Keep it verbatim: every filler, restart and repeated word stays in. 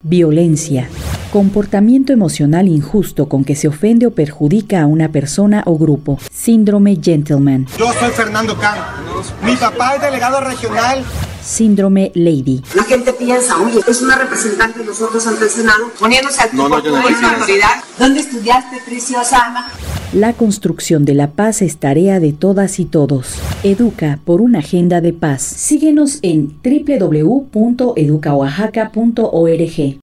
Violencia. Comportamiento emocional injusto con que se ofende o perjudica a una persona o grupo. Síndrome Gentleman. Yo soy Fernando Kahn. Mi papá es delegado regional. Síndrome Lady. La gente piensa, oye, es una representante de nosotros ante el Senado, poniéndose a tu no, no, yo no autoridad. ¿Dónde estudiaste, preciosa? La construcción de la paz es tarea de todas y todos. Educa por una agenda de paz. Síguenos en doble u doble u doble u punto educa oaxaca punto org.